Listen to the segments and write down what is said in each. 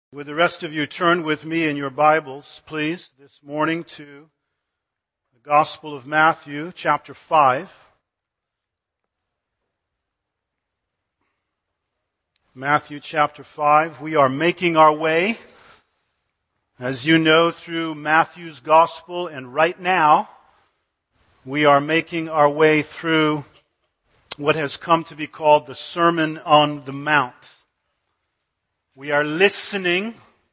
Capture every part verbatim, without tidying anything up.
Would the rest of you turn with me in your Bibles, please, this morning to the Gospel of Matthew, chapter five. Matthew chapter five. We are making our way, as you know, through Matthew's Gospel, and right now we are making our way through what has come to be called the Sermon on the Mount. We are listening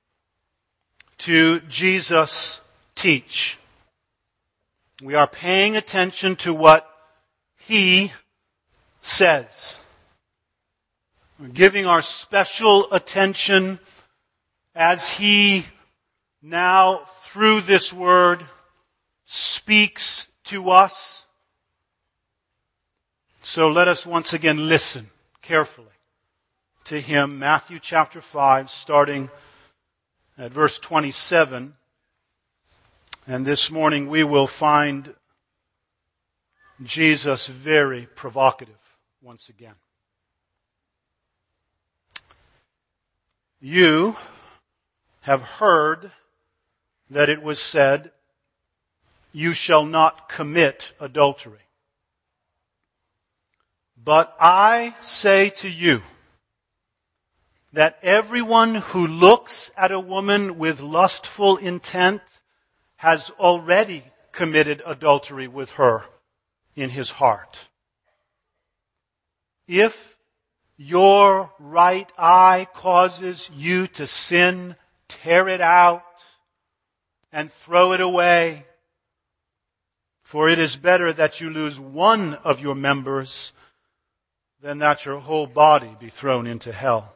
to Jesus teach. We are paying attention to what He says. We're giving our special attention as He now, through this Word, speaks to us. So let us once again listen carefully to Him. Matthew chapter five, starting at verse twenty-seven. And this morning we will find Jesus very provocative once again. You have heard that it was said, "You shall not commit adultery." But I say to you, that everyone who looks at a woman with lustful intent has already committed adultery with her in his heart. If your right eye causes you to sin, tear it out and throw it away. For it is better that you lose one of your members than that your whole body be thrown into hell.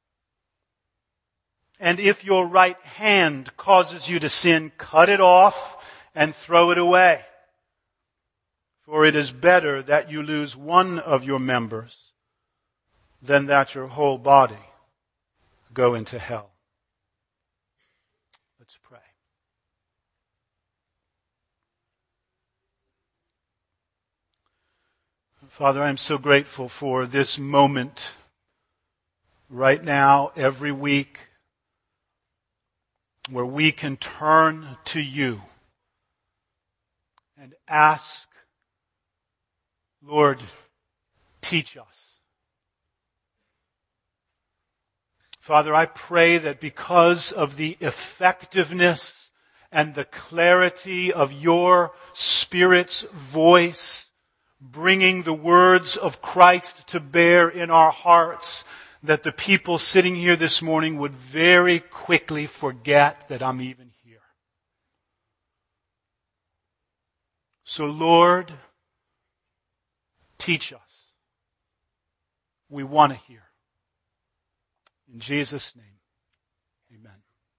And if your right hand causes you to sin, cut it off and throw it away. For it is better that you lose one of your members than that your whole body go into hell. Let's pray. Father, I am so grateful for this moment right now, every week, where we can turn to You and ask, Lord, teach us. Father, I pray that because of the effectiveness and the clarity of Your Spirit's voice, bringing the words of Christ to bear in our hearts, that the people sitting here this morning would very quickly forget that I'm even here. So Lord, teach us. We want to hear. In Jesus' name, amen.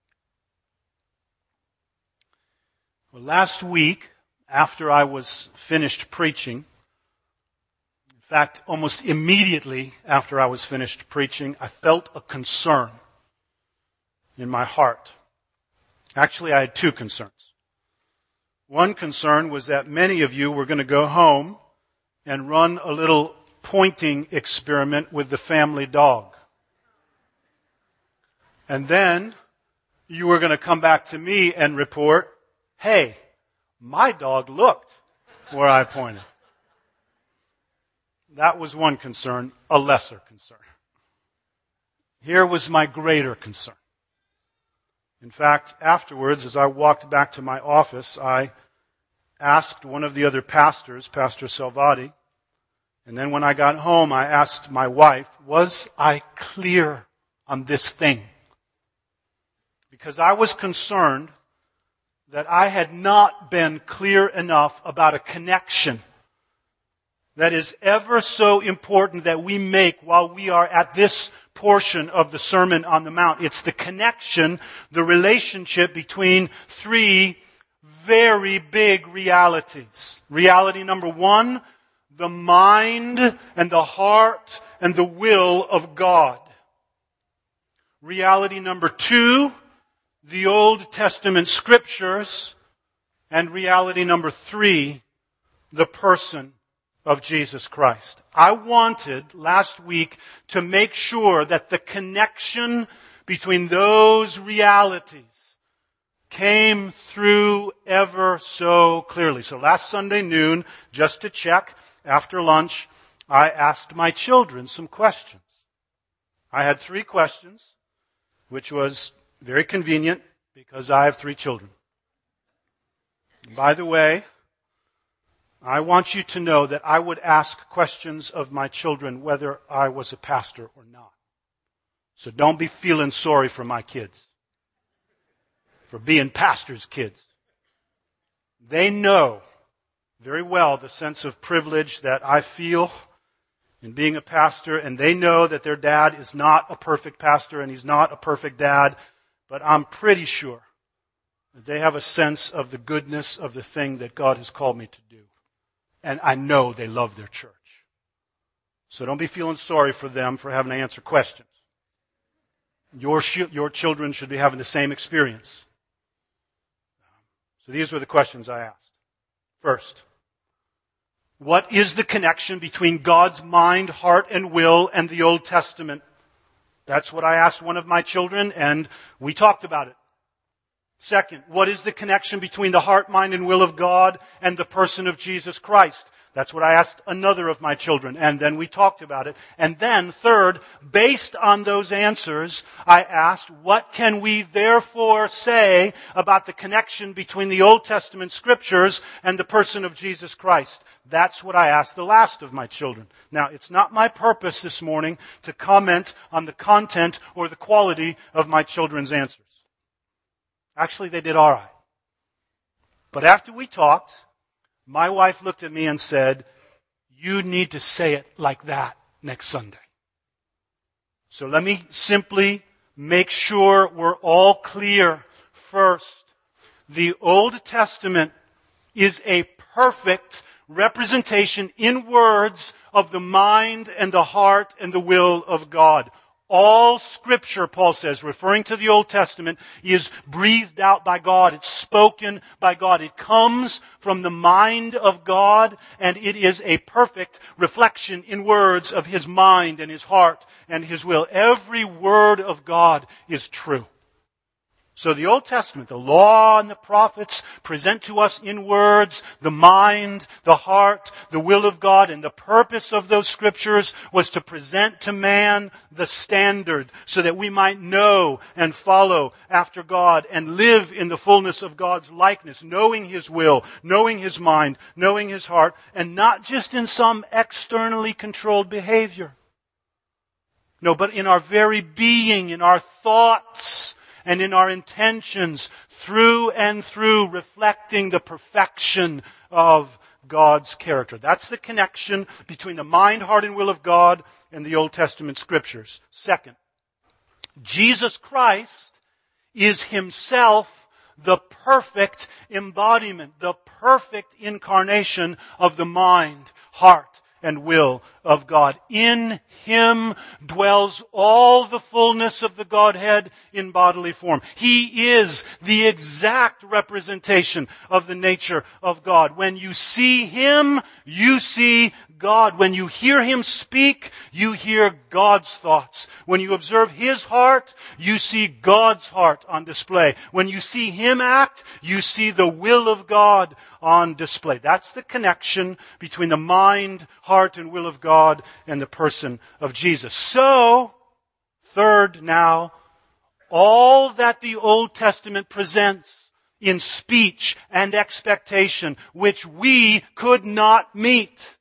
Well, last week, after I was finished preaching, in fact, almost immediately after I was finished preaching, I felt a concern in my heart. Actually, I had two concerns. One concern was that many of you were going to go home and run a little pointing experiment with the family dog. And then you were going to come back to me and report, hey, my dog looked where I pointed. That was one concern, a lesser concern. Here was my greater concern. In fact, afterwards, as I walked back to my office, I asked one of the other pastors, Pastor Salvati, and then when I got home, I asked my wife, was I clear on this thing? Because I was concerned that I had not been clear enough about a connection that is ever so important that we make while we are at this portion of the Sermon on the Mount. It's the connection, the relationship between three very big realities. Reality number one, the mind and the heart and the will of God. Reality number two, the Old Testament Scriptures. And reality number three, the person of Jesus Christ. I wanted last week to make sure that the connection between those realities came through ever so clearly. So last Sunday noon, just to check, after lunch, I asked my children some questions. I had three questions, which was very convenient because I have three children. By the way, I want you to know that I would ask questions of my children whether I was a pastor or not. So don't be feeling sorry for my kids, for being pastors' kids. They know very well the sense of privilege that I feel in being a pastor, and they know that their dad is not a perfect pastor and he's not a perfect dad, but I'm pretty sure that they have a sense of the goodness of the thing that God has called me to do. And I know they love their church. So don't be feeling sorry for them for having to answer questions. Your, sh- your children should be having the same experience. So these were the questions I asked. First, what is the connection between God's mind, heart, and will and the Old Testament? That's what I asked one of my children, and we talked about it. Second, what is the connection between the heart, mind, and will of God and the person of Jesus Christ? That's what I asked another of my children, and then we talked about it. And then, third, based on those answers, I asked, what can we therefore say about the connection between the Old Testament scriptures and the person of Jesus Christ? That's what I asked the last of my children. Now, it's not my purpose this morning to comment on the content or the quality of my children's answers. Actually, they did all right. But after we talked, my wife looked at me and said, you need to say it like that next Sunday. So let me simply make sure we're all clear. First, the Old Testament is a perfect representation in words of the mind and the heart and the will of God. All Scripture, Paul says, referring to the Old Testament, is breathed out by God. It's spoken by God. It comes from the mind of God, and it is a perfect reflection in words of His mind and His heart and His will. Every word of God is true. So the Old Testament, the law and the prophets present to us in words the mind, the heart, the will of God. And the purpose of those scriptures was to present to man the standard so that we might know and follow after God and live in the fullness of God's likeness, knowing His will, knowing His mind, knowing His heart, and not just in some externally controlled behavior. No, but in our very being, in our thoughts, and in our intentions, through and through, reflecting the perfection of God's character. That's the connection between the mind, heart, and will of God and the Old Testament scriptures. Second, Jesus Christ is Himself the perfect embodiment, the perfect incarnation of the mind, heart, and will of God. In Him dwells all the fullness of the Godhead in bodily form. He is the exact representation of the nature of God. When you see Him, you see God. When you hear Him speak, you hear God's thoughts. When you observe His heart, you see God's heart on display. When you see Him act, you see the will of God on display. That's the connection between the mind, heart, and will of God and the person of Jesus. So, third now, all that the Old Testament presents in speech and expectation, which we could not meet,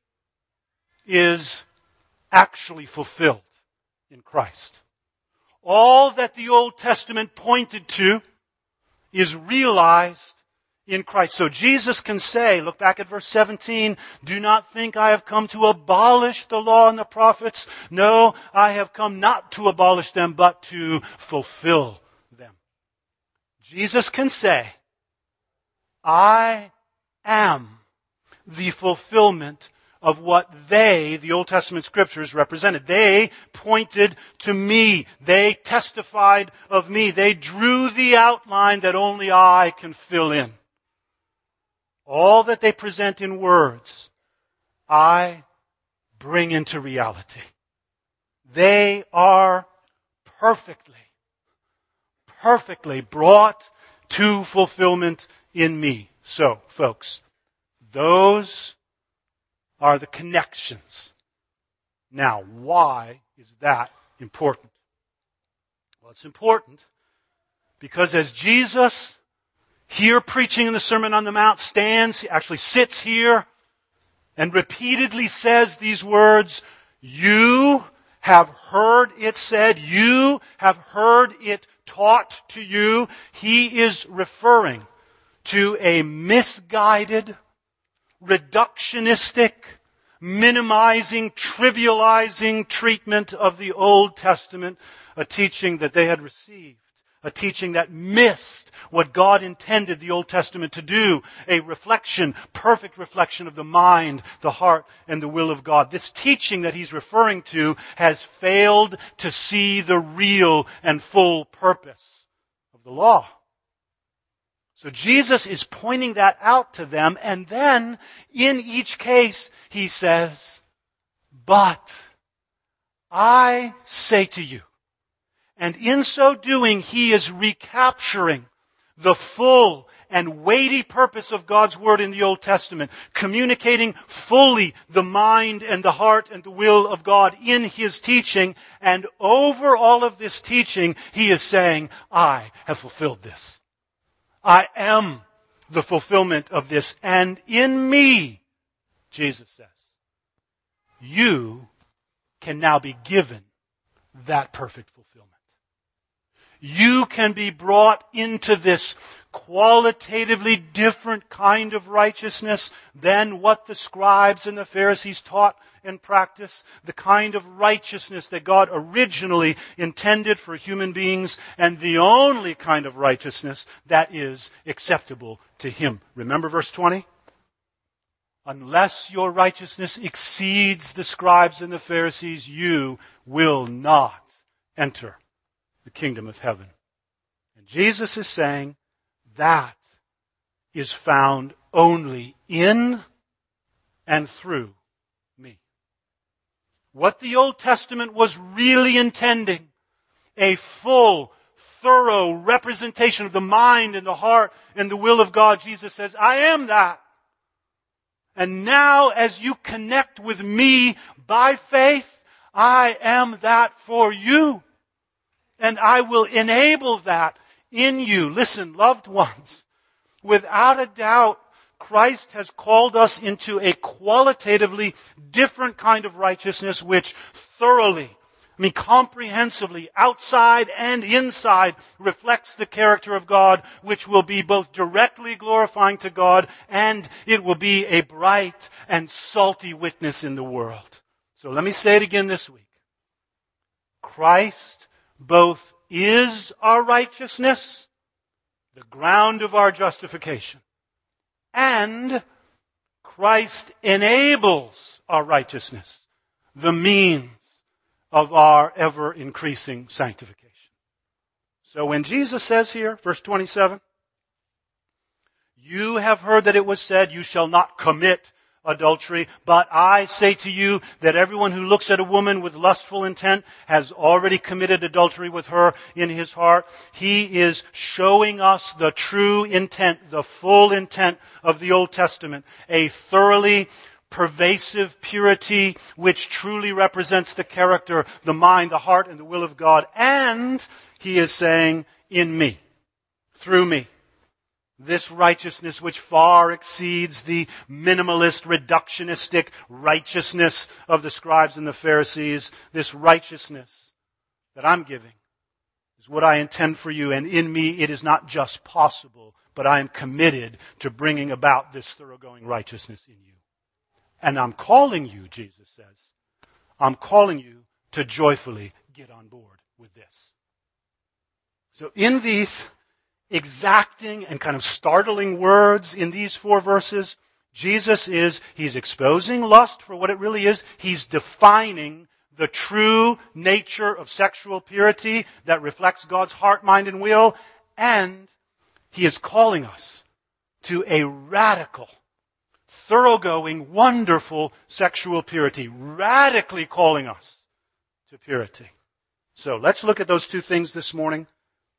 is actually fulfilled in Christ. All that the Old Testament pointed to is realized in Christ. So Jesus can say, look back at verse seventeen, do not think I have come to abolish the law and the prophets. No, I have come not to abolish them, but to fulfill them. Jesus can say, I am the fulfillment of what they, the Old Testament scriptures, represented. They pointed to me. They testified of me. They drew the outline that only I can fill in. All that they present in words, I bring into reality. They are perfectly perfectly brought to fulfillment in me. So, folks, those are the connections. Now, why is that important? Well, it's important because as Jesus, here preaching in the Sermon on the Mount, stands, actually sits here and repeatedly says these words, you have heard it said, you have heard it taught to you. He is referring to a misguided, reductionistic, minimizing, trivializing treatment of the Old Testament, a teaching that they had received, a teaching that missed what God intended the Old Testament to do, a reflection, perfect reflection of the mind, the heart, and the will of God. This teaching that he's referring to has failed to see the real and full purpose of the law. So Jesus is pointing that out to them, and then in each case he says, but I say to you, and in so doing he is recapturing the full and weighty purpose of God's Word in the Old Testament, communicating fully the mind and the heart and the will of God in His teaching, and over all of this teaching he is saying, I have fulfilled this. I am the fulfillment of this, and in me, Jesus says, you can now be given that perfect fulfillment. You can be brought into this qualitatively different kind of righteousness than what the scribes and the Pharisees taught and practiced, the kind of righteousness that God originally intended for human beings, and the only kind of righteousness that is acceptable to Him. Remember verse twenty? Unless your righteousness exceeds the scribes and the Pharisees, you will not enter the kingdom of heaven. And Jesus is saying that is found only in and through me. What the Old Testament was really intending, a full, thorough representation of the mind and the heart and the will of God, Jesus says, I am that. And now as you connect with me by faith, I am that for you. And I will enable that in you. Listen, loved ones, without a doubt, Christ has called us into a qualitatively different kind of righteousness which thoroughly, I mean comprehensively, outside and inside, reflects the character of God, which will be both directly glorifying to God and it will be a bright and salty witness in the world. So let me say it again this week. Christ both is our righteousness, the ground of our justification, and Christ enables our righteousness, the means of our ever-increasing sanctification. So when Jesus says here, verse twenty-seven, you have heard that it was said, you shall not commit adultery, but I say to you that everyone who looks at a woman with lustful intent has already committed adultery with her in his heart. He is showing us the true intent, the full intent of the Old Testament, a thoroughly pervasive purity which truly represents the character, the mind, the heart, and the will of God. And he is saying, in me, through me, this righteousness which far exceeds the minimalist, reductionistic righteousness of the scribes and the Pharisees, this righteousness that I'm giving is what I intend for you. And in me it is not just possible, but I am committed to bringing about this thoroughgoing righteousness in you. And I'm calling you, Jesus says, I'm calling you to joyfully get on board with this. So in these exacting and kind of startling words in these four verses, Jesus is, he's exposing lust for what it really is. He's defining the true nature of sexual purity that reflects God's heart, mind, and will. And he is calling us to a radical, thoroughgoing, wonderful sexual purity. Radically calling us to purity. So let's look at those two things this morning.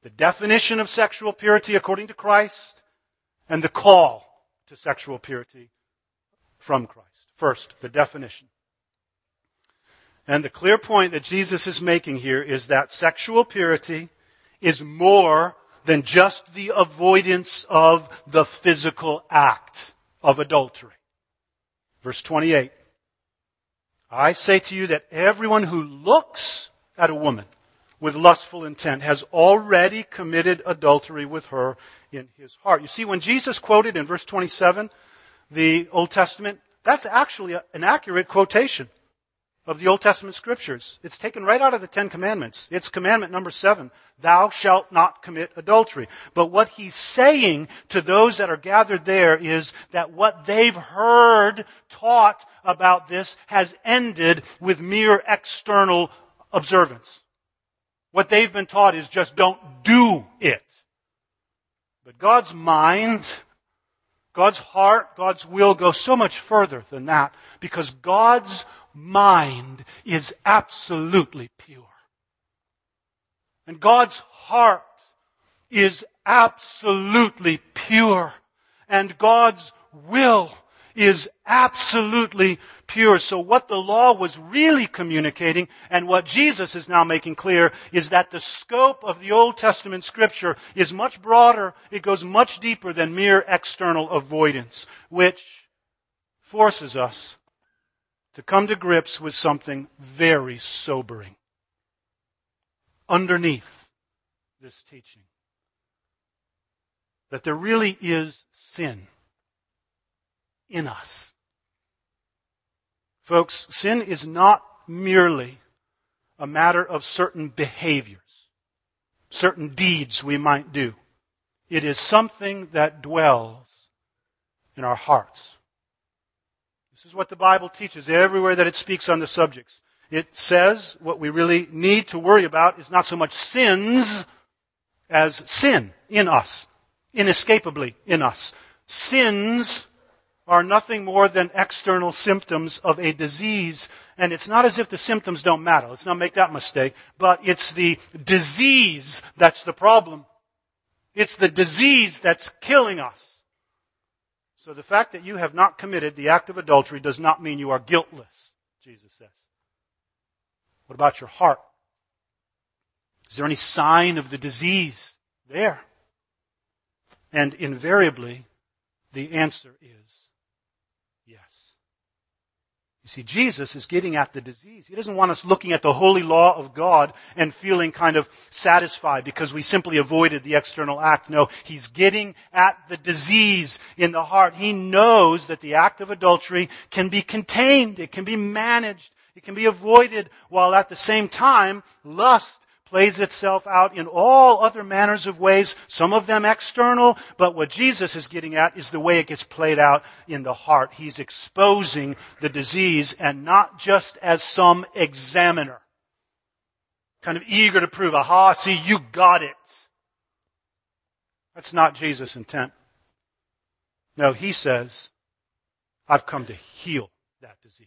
The definition of sexual purity according to Christ, and the call to sexual purity from Christ. First, the definition. And the clear point that Jesus is making here is that sexual purity is more than just the avoidance of the physical act of adultery. Verse twenty-eight. I say to you that everyone who looks at a woman with lustful intent has already committed adultery with her in his heart. You see, when Jesus quoted in verse twenty-seven the Old Testament, that's actually an accurate quotation of the Old Testament Scriptures. It's taken right out of the Ten Commandments. It's commandment number seven. Thou shalt not commit adultery. But what he's saying to those that are gathered there is that what they've heard taught about this has ended with mere external observance. What they've been taught is just don't do it. But God's mind, God's heart, God's will go so much further than that, because God's mind is absolutely pure. And God's heart is absolutely pure. And God's will is absolutely pure. So what the law was really communicating, and what Jesus is now making clear, is that the scope of the Old Testament Scripture is much broader. It goes much deeper than mere external avoidance, which forces us to come to grips with something very sobering underneath this teaching. That there really is sin in us. Folks, sin is not merely a matter of certain behaviors, certain deeds we might do. It is something that dwells in our hearts. This is what the Bible teaches everywhere that it speaks on the subjects. It says what we really need to worry about is not so much sins as sin in us, inescapably in us. Sins are nothing more than external symptoms of a disease, and it's not as if the symptoms don't matter. Let's not make that mistake, but it's the disease that's the problem. It's the disease that's killing us. So the fact that you have not committed the act of adultery does not mean you are guiltless, Jesus says. What about your heart? Is there any sign of the disease there? And invariably, the answer is yes. You see, Jesus is getting at the disease. He doesn't want us looking at the holy law of God and feeling kind of satisfied because we simply avoided the external act. No, He's getting at the disease in the heart. He knows that the act of adultery can be contained. It can be managed. It can be avoided, while at the same time, lust plays itself out in all other manners of ways, some of them external, but what Jesus is getting at is the way it gets played out in the heart. He's exposing the disease, and not just as some examiner, kind of eager to prove, aha, see, you got it. That's not Jesus' intent. No, He says, I've come to heal that disease.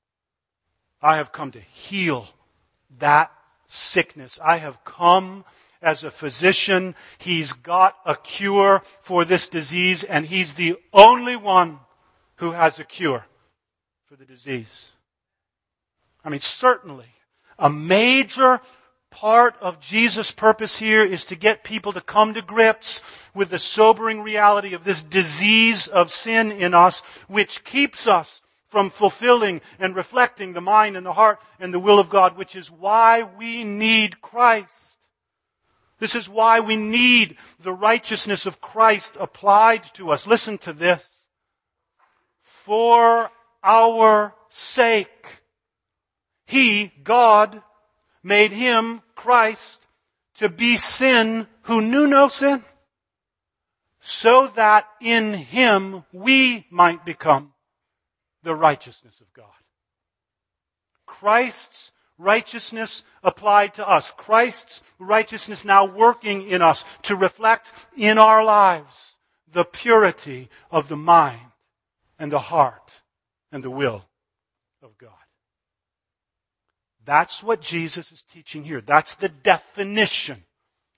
I have come to heal that sickness. I have come as a physician. He's got a cure for this disease, and He's the only one who has a cure for the disease. I mean, certainly, a major part of Jesus' purpose here is to get people to come to grips with the sobering reality of this disease of sin in us, which keeps us from fulfilling and reflecting the mind and the heart and the will of God, which is why we need Christ. This is why we need the righteousness of Christ applied to us. Listen to this. For our sake, He, God, made Him, Christ, to be sin who knew no sin, so that in Him we might become the righteousness of God. Christ's righteousness applied to us. Christ's righteousness now working in us to reflect in our lives the purity of the mind and the heart and the will of God. That's what Jesus is teaching here. That's the definition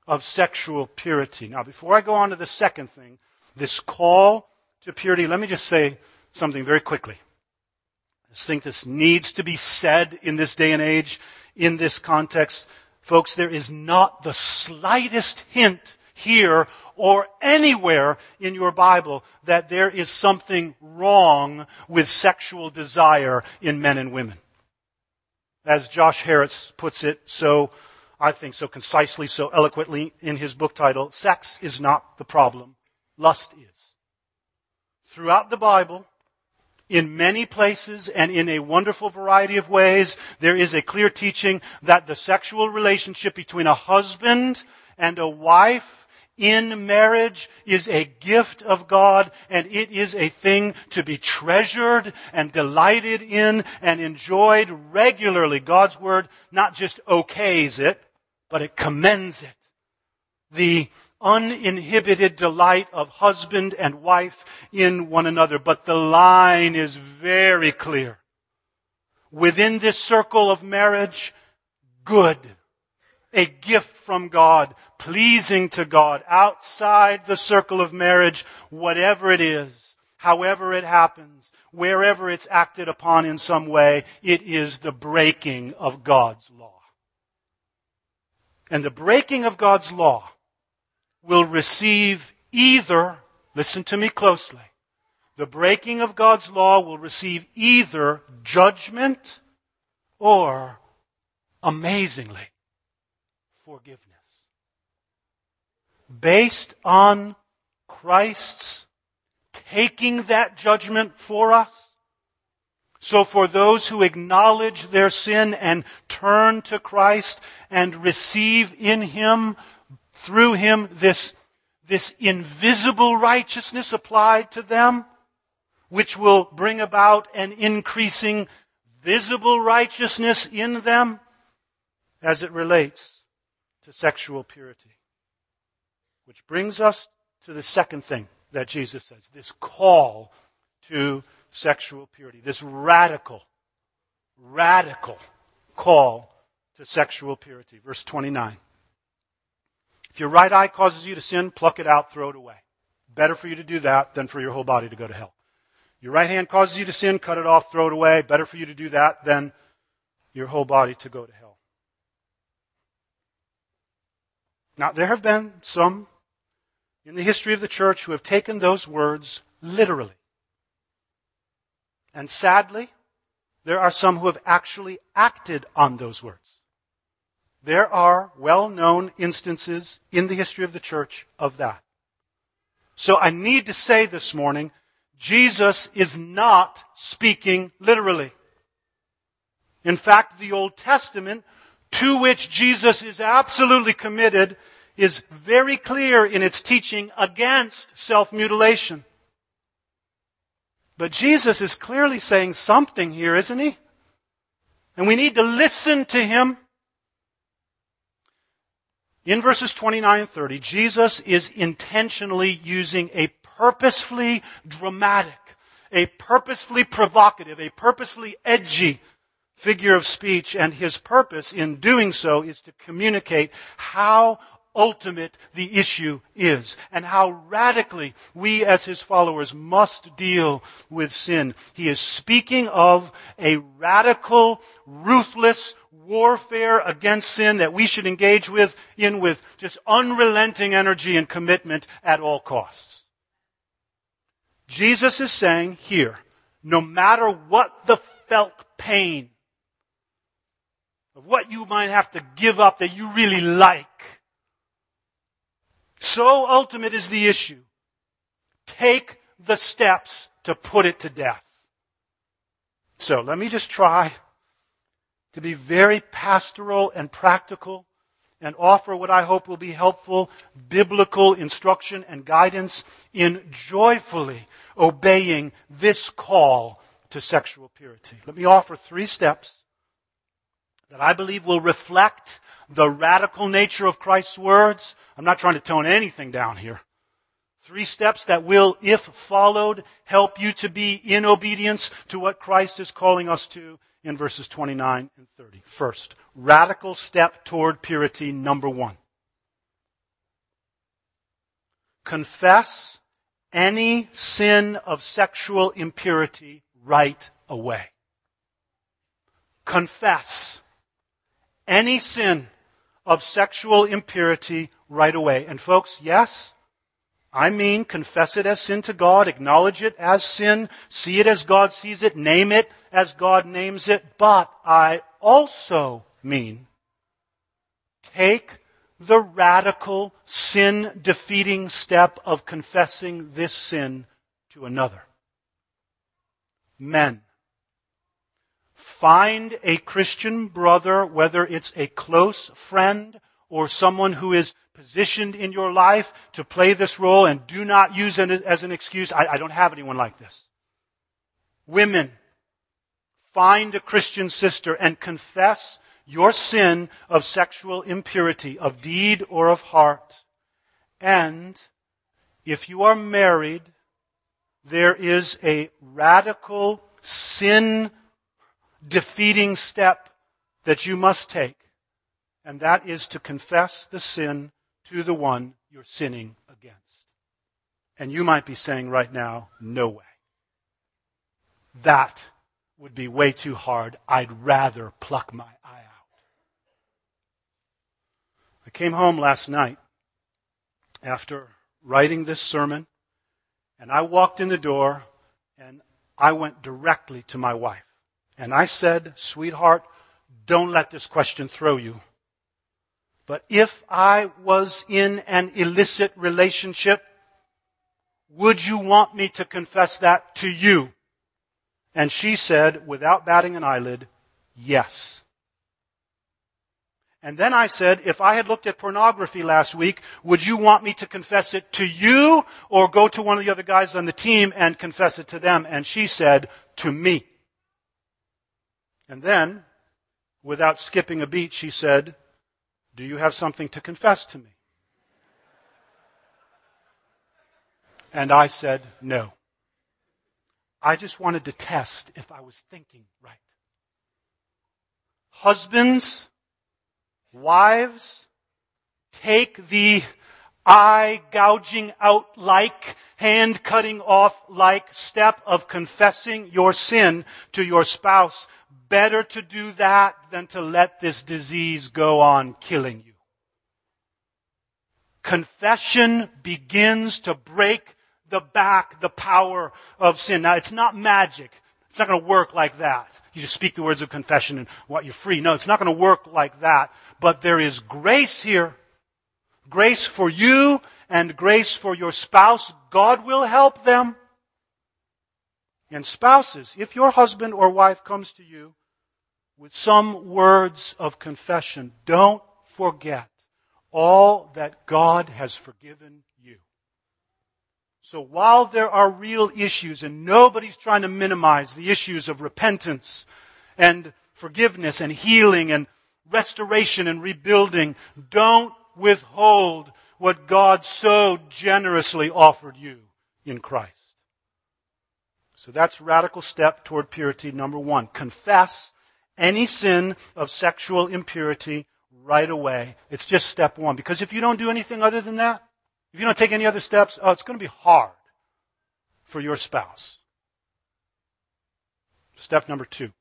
of sexual purity. Now, before I go on to the second thing, this call to purity, let me just say something very quickly. I just think this needs to be said in this day and age, in this context. Folks, there is not the slightest hint here or anywhere in your Bible that there is something wrong with sexual desire in men and women. As Josh Harris puts it so, I think, so concisely, so eloquently in his book title, sex is not the problem, lust is. Throughout the Bible, in many places and in a wonderful variety of ways, there is a clear teaching that the sexual relationship between a husband and a wife in marriage is a gift of God, and it is a thing to be treasured and delighted in and enjoyed regularly. God's Word not just okays it, but it commends it. The uninhibited delight of husband and wife in one another. But the line is very clear. Within this circle of marriage, good. A gift from God, pleasing to God. Outside the circle of marriage, whatever it is, however it happens, wherever it's acted upon in some way, it is the breaking of God's law. And the breaking of God's law will receive either, listen to me closely, the breaking of God's law will receive either judgment or, amazingly, forgiveness. Based on Christ's taking that judgment for us. So for those who acknowledge their sin and turn to Christ and receive in Him, through Him, this, this invisible righteousness applied to them, which will bring about an increasing visible righteousness in them as it relates to sexual purity. Which brings us to the second thing that Jesus says, this call to sexual purity, this radical, radical call to sexual purity. Verse twenty-nine. If your right eye causes you to sin, pluck it out, throw it away. Better for you to do that than for your whole body to go to hell. Your right hand causes you to sin, cut it off, throw it away. Better for you to do that than your whole body to go to hell. Now, there have been some in the history of the church who have taken those words literally. And sadly, there are some who have actually acted on those words. There are well-known instances in the history of the church of that. So I need to say this morning, Jesus is not speaking literally. In fact, the Old Testament, to which Jesus is absolutely committed, is very clear in its teaching against self-mutilation. But Jesus is clearly saying something here, isn't He? And we need to listen to Him. In verses twenty-nine and thirty, Jesus is intentionally using a purposefully dramatic, a purposefully provocative, a purposefully edgy figure of speech, and His purpose in doing so is to communicate how ultimate the issue is and how radically we as His followers must deal with sin. He is speaking of a radical, ruthless warfare against sin that we should engage with in with just unrelenting energy and commitment at all costs. Jesus is saying here, no matter what the felt pain of what you might have to give up that you really like, so ultimate is the issue. Take the steps to put it to death. So let me just try to be very pastoral and practical and offer what I hope will be helpful biblical instruction and guidance in joyfully obeying this call to sexual purity. Let me offer three steps that I believe will reflect the radical nature of Christ's words. I'm not trying to tone anything down here. Three steps that will, if followed, help you to be in obedience to what Christ is calling us to in verses twenty-nine and thirty. First, radical step toward purity number one. confess any sin of sexual impurity right away. Confess any sin of sexual impurity right away. And folks, yes, I mean confess it as sin to God, acknowledge it as sin, see it as God sees it, name it as God names it, but I also mean take the radical sin-defeating step of confessing this sin to another. Men, find a Christian brother, whether it's a close friend or someone who is positioned in your life to play this role, and do not use it as an excuse. I, I don't have anyone like this. Women, find a Christian sister and confess your sin of sexual impurity, of deed or of heart. And if you are married, there is a radical sin-defeating step that you must take, and that is to confess the sin to the one you're sinning against. And you might be saying right now, no way. That would be way too hard. I'd rather pluck my eye out. I came home last night after writing this sermon, and I walked in the door, and I went directly to my wife. And I said, sweetheart, don't let this question throw you. But if I was in an illicit relationship, would you want me to confess that to you? And she said, without batting an eyelid, yes. And then I said, if I had looked at pornography last week, would you want me to confess it to you or go to one of the other guys on the team and confess it to them? And she said, to me. And then, without skipping a beat, she said, do you have something to confess to me? And I said, no. I just wanted to test if I was thinking right. Husbands, wives, take the eye gouging out like, hand cutting off like step of confessing your sin to your spouse. Better to do that than to let this disease go on killing you. Confession begins to break the back, the power of sin. Now, it's not magic. It's not going to work like that. You just speak the words of confession and what you're free. No, it's not going to work like that. But there is grace here. Grace for you and grace for your spouse. God will help them. And spouses, if your husband or wife comes to you with some words of confession, don't forget all that God has forgiven you. So while there are real issues, and nobody's trying to minimize the issues of repentance and forgiveness and healing and restoration and rebuilding, don't withhold what God so generously offered you in Christ. So that's radical step toward purity number one. Confess any sin of sexual impurity right away. It's just step one. Because if you don't do anything other than that, if you don't take any other steps, oh, it's going to be hard for your spouse. Step number two.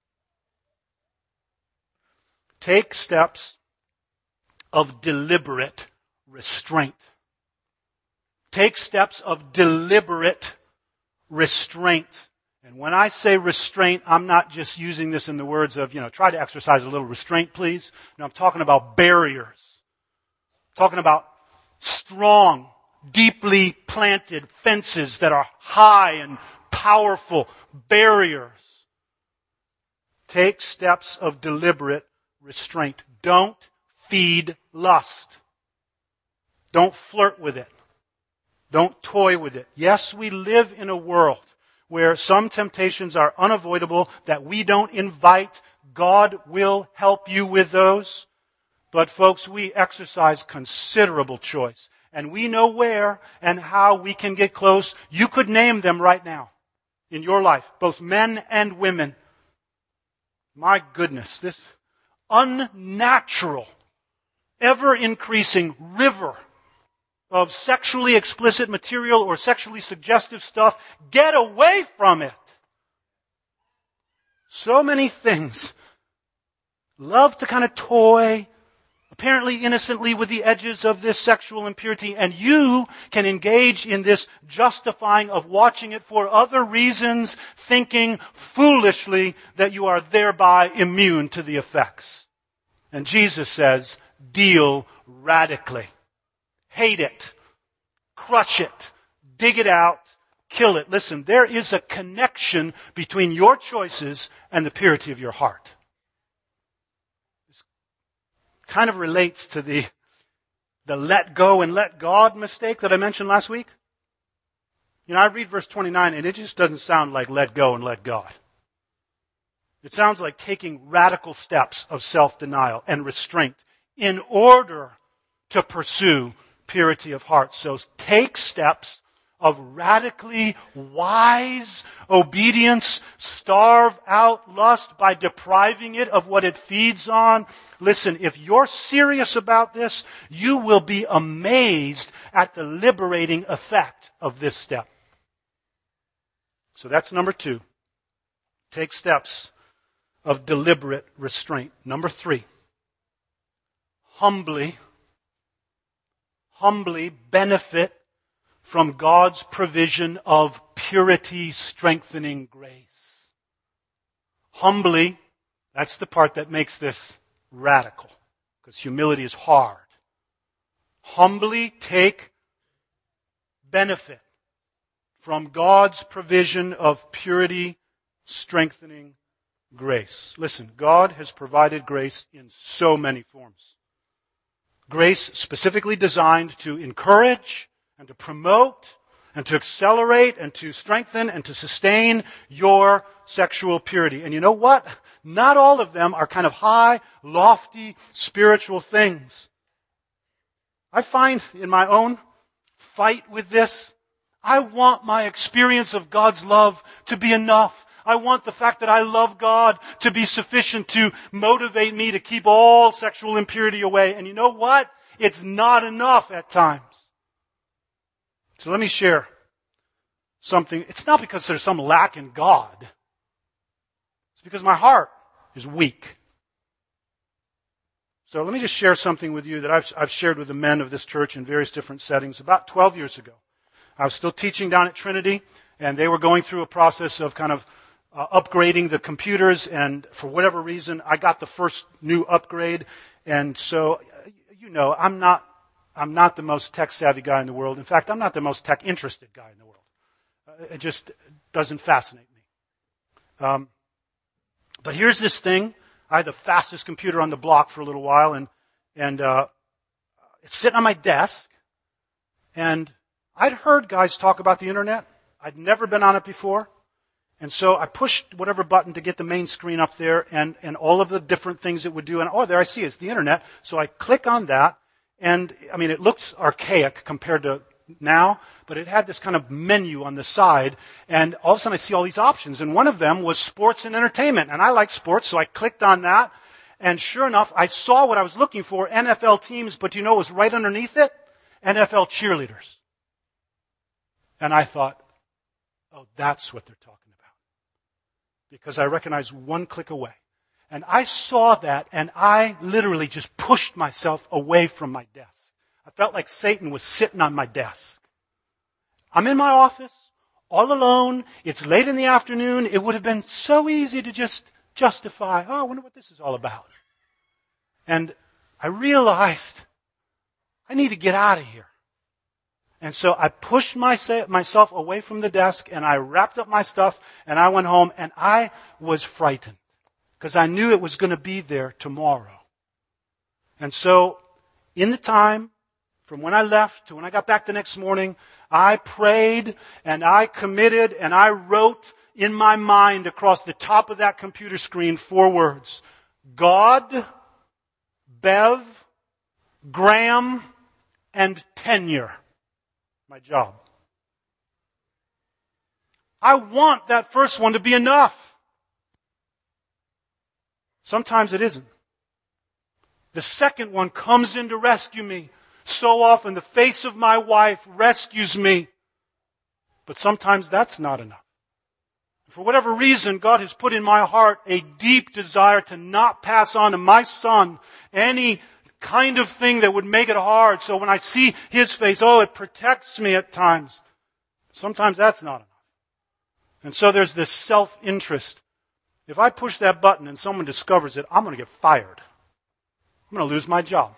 Take steps of deliberate restraint. Take steps of deliberate restraint. And when I say restraint, I'm not just using this in the words of, you know, try to exercise a little restraint, please. No, I'm talking about barriers. I'm talking about strong, deeply planted fences that are high and powerful barriers. Take steps of deliberate restraint. Don't feed lust. Don't flirt with it. Don't toy with it. Yes, we live in a world where some temptations are unavoidable that we don't invite. God will help you with those. But folks, we exercise considerable choice. And we know where and how we can get close. You could name them right now in your life, both men and women. My goodness, this unnatural, ever-increasing river of sexually explicit material or sexually suggestive stuff. Get away from it. So many things love to kind of toy, apparently innocently, with the edges of this sexual impurity, and you can engage in this justifying of watching it for other reasons, thinking foolishly that you are thereby immune to the effects. And Jesus says, deal radically. Hate it. Crush it. Dig it out. Kill it. Listen, there is a connection between your choices and the purity of your heart. This kind of relates to the, the let go and let God mistake that I mentioned last week. You know, I read verse twenty-nine and it just doesn't sound like let go and let God. It sounds like taking radical steps of self-denial and restraint in order to pursue purity of heart. So take steps of radically wise obedience. Starve out lust by depriving it of what it feeds on. Listen, if you're serious about this, you will be amazed at the liberating effect of this step. So that's number two. Take steps of deliberate restraint. Number three. Humbly, humbly benefit from God's provision of purity strengthening grace. Humbly, that's the part that makes this radical, because humility is hard. Humbly take benefit from God's provision of purity strengthening grace. Listen, God has provided grace in so many forms. Grace specifically designed to encourage and to promote and to accelerate and to strengthen and to sustain your sexual purity. And you know what? Not all of them are kind of high, lofty, spiritual things. I find in my own fight with this, I want my experience of God's love to be enough. I want the fact that I love God to be sufficient to motivate me to keep all sexual impurity away. And you know what? It's not enough at times. So let me share something. It's not because there's some lack in God. It's because my heart is weak. So let me just share something with you that I've, I've shared with the men of this church in various different settings. About twelve years ago, I was still teaching down at Trinity, and they were going through a process of kind of uh, upgrading the computers, and for whatever reason, I got the first new upgrade. And so, you know, I'm not I'm not the most tech-savvy guy in the world. In fact, I'm not the most tech-interested guy in the world. Uh, it just doesn't fascinate me. Um, but here's this thing. I had the fastest computer on the block for a little while, and and uh, it's sitting on my desk. And I'd heard guys talk about the internet. I'd never been on it before. And so I pushed whatever button to get the main screen up there, and, and all of the different things it would do. And oh, there I see, it's the internet. So I click on that. And, I mean, it looks archaic compared to now, but it had this kind of menu on the side. And all of a sudden I see all these options. And one of them was sports and entertainment. And I like sports, so I clicked on that. And sure enough, I saw what I was looking for, N F L teams, but you know what was right underneath it? N F L cheerleaders. And I thought, oh, that's what they're talking about. Because I recognized one click away. And I saw that, and I literally just pushed myself away from my desk. I felt like Satan was sitting on my desk. I'm in my office, all alone. It's late in the afternoon. It would have been so easy to just justify, oh, I wonder what this is all about. And I realized I need to get out of here. And so I pushed myself away from the desk, and I wrapped up my stuff, and I went home, and I was frightened because I knew it was going to be there tomorrow. And so in the time from when I left to when I got back the next morning, I prayed and I committed and I wrote in my mind across the top of that computer screen four words: God, Bev, Graham, and tenure. My job. I want that first one to be enough. Sometimes it isn't. The second one comes in to rescue me. So often the face of my wife rescues me. But sometimes that's not enough. For whatever reason, God has put in my heart a deep desire to not pass on to my son any kind of thing that would make it hard. So when I see his face, oh, it protects me at times. Sometimes that's not enough. And so there's this self-interest. If I push that button and someone discovers it, I'm going to get fired. I'm going to lose my job.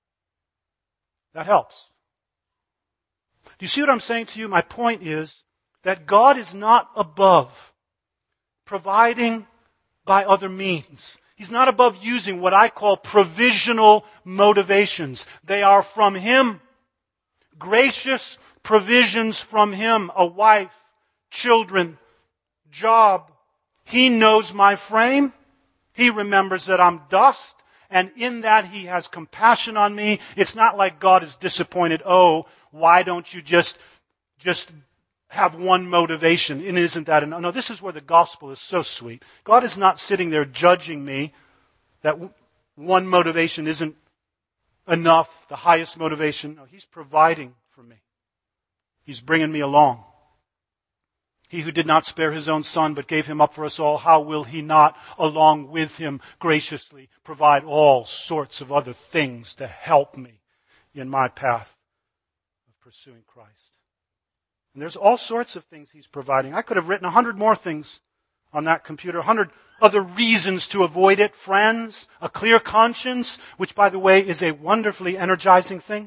That helps. Do you see what I'm saying to you? My point is that God is not above providing by other means. He's not above using what I call provisional motivations. They are from Him. Gracious provisions from Him. A wife, children, job. He knows my frame. He remembers that I'm dust. And in that He has compassion on me. It's not like God is disappointed. Oh, why don't you just, just have one motivation? And isn't that enough? No, this is where the gospel is so sweet. God is not sitting there judging me that one motivation isn't enough, the highest motivation. No, He's providing for me. He's bringing me along. He who did not spare His own Son, but gave Him up for us all, how will He not, along with Him, graciously provide all sorts of other things to help me in my path of pursuing Christ? And there's all sorts of things He's providing. I could have written a hundred more things on that computer, a hundred other reasons to avoid it. Friends, a clear conscience, which, by the way, is a wonderfully energizing thing.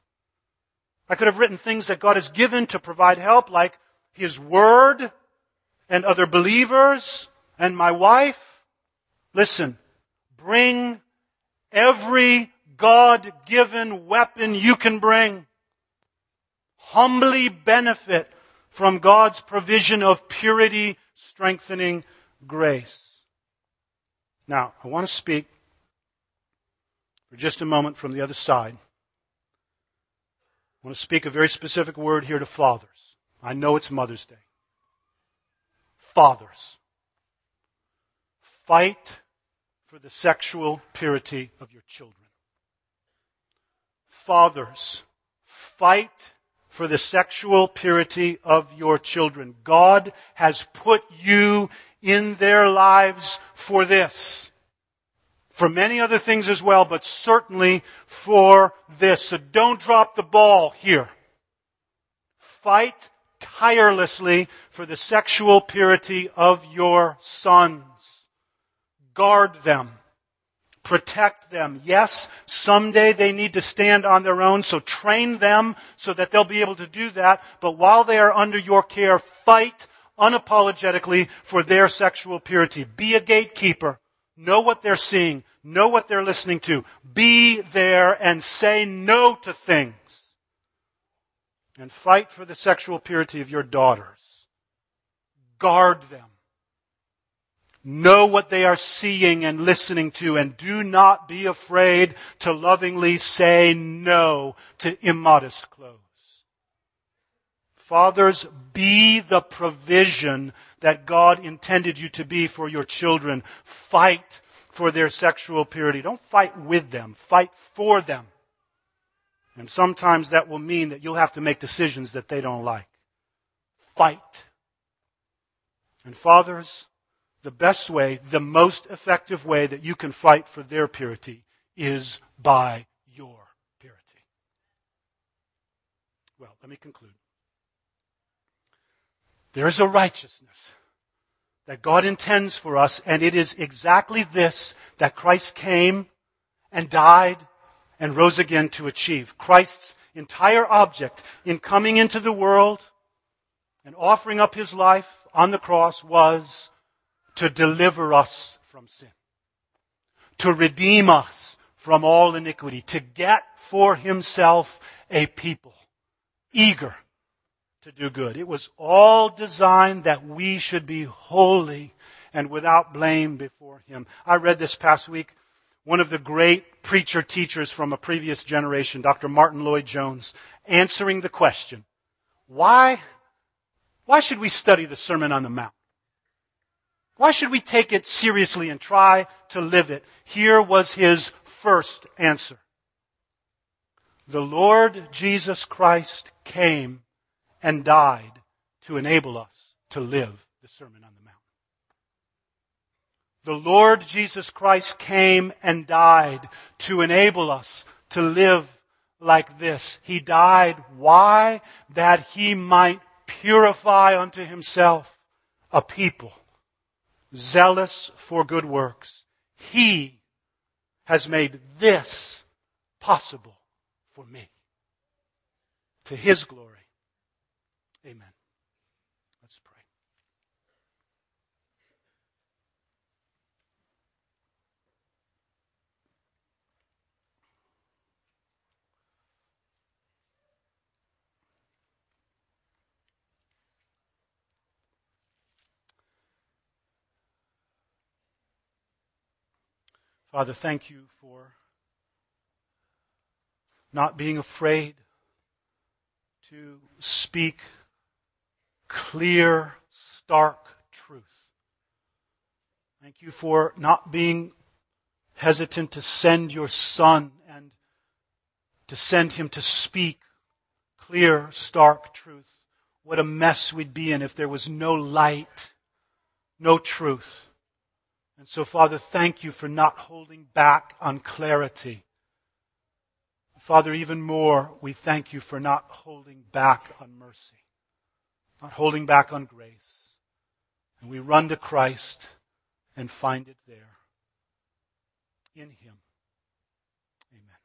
I could have written things that God has given to provide help, like His Word and other believers and my wife. Listen, bring every God-given weapon you can bring. Humbly benefit from God's provision of purity, strengthening grace. Now, I want to speak for just a moment from the other side. I want to speak a very specific word here to fathers. I know it's Mother's Day. Fathers, fight for the sexual purity of your children. Fathers, fight for the sexual purity of your children. God has put you in their lives for this. For many other things as well, but certainly for this. So don't drop the ball here. Fight tirelessly for the sexual purity of your sons. Guard them. Protect them. Yes, someday they need to stand on their own, so train them so that they'll be able to do that. But while they are under your care, fight unapologetically for their sexual purity. Be a gatekeeper. Know what they're seeing. Know what they're listening to. Be there and say no to things. And fight for the sexual purity of your daughters. Guard them. Know what they are seeing and listening to, and do not be afraid to lovingly say no to immodest clothes. Fathers, be the provision that God intended you to be for your children. Fight for their sexual purity. Don't fight with them. Fight for them. And sometimes that will mean that you'll have to make decisions that they don't like. Fight. And fathers, the best way, the most effective way that you can fight for their purity is by your purity. Well, let me conclude. There is a righteousness that God intends for us, and it is exactly this that Christ came and died and rose again to achieve. Christ's entire object in coming into the world and offering up His life on the cross was to deliver us from sin, to redeem us from all iniquity, to get for Himself a people eager to do good. It was all designed that we should be holy and without blame before Him. I read this past week one of the great preacher teachers from a previous generation, Doctor Martin Lloyd-Jones, answering the question, why, why should we study the Sermon on the Mount? Why should we take it seriously and try to live it? Here was his first answer. The Lord Jesus Christ came and died to enable us to live the Sermon on the Mount. The Lord Jesus Christ came and died to enable us to live like this. He died. Why? That He might purify unto Himself a people zealous for good works. He has made this possible for me. To His glory. Amen. Let's pray. Father, thank you for not being afraid to speak clear, stark truth. Thank you for not being hesitant to send your Son and to send Him to speak clear, stark truth. What a mess we'd be in if there was no light, no truth. And so, Father, thank you for not holding back on clarity. Father, even more, we thank you for not holding back on mercy, not holding back on grace. And we run to Christ and find it there. In Him. Amen.